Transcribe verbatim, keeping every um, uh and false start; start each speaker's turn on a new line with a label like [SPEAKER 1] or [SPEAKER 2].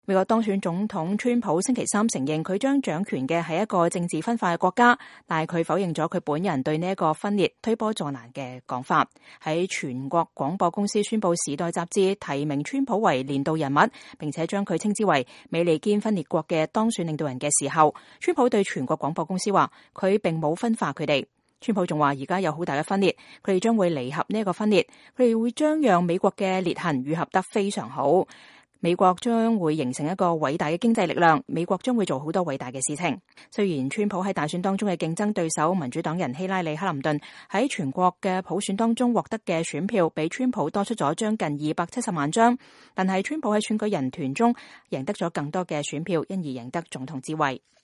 [SPEAKER 1] 美國當選總統川普星期三承認佢將掌權嘅係一個政治分化嘅國家，但係佢否認咗佢本人對呢一個分裂推波助瀾嘅講法。喺全國廣播公司宣布《時代》雜誌提名川普為年度人物，並且將佢稱之為美利堅分裂國嘅當選領導人嘅時候，川普對全國廣播公司話佢並冇分化佢哋。川普仲話而家有好大嘅分裂，佢哋將會彌合呢一個分裂，佢哋會將讓美國嘅裂痕愈合得非常好。美國將會形成一個偉大嘅經濟力量，美國將會做好多偉大嘅事情。雖然川普喺大選當中嘅競爭對手民主黨人希拉里克林頓喺全國嘅普選當中獲得嘅選票比川普多出咗將近二百七十萬張，但係川普喺選舉人團中贏得咗更多嘅選票，因而贏得總統之位。